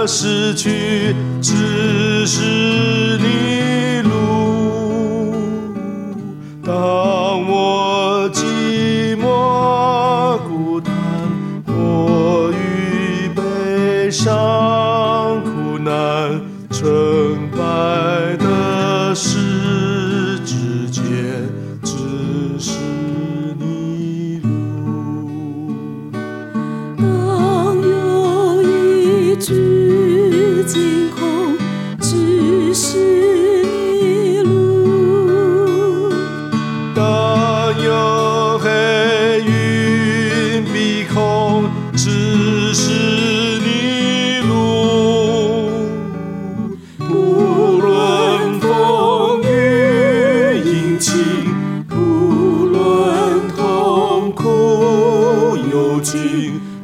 失去，只是你路。当我寂寞孤单，我与悲伤苦难，成败得失之间，只是你路。 当有一句惊恐，只是你路。 当有黑云逼空，只是你路。不论风雨阴晴，不论痛苦有尽，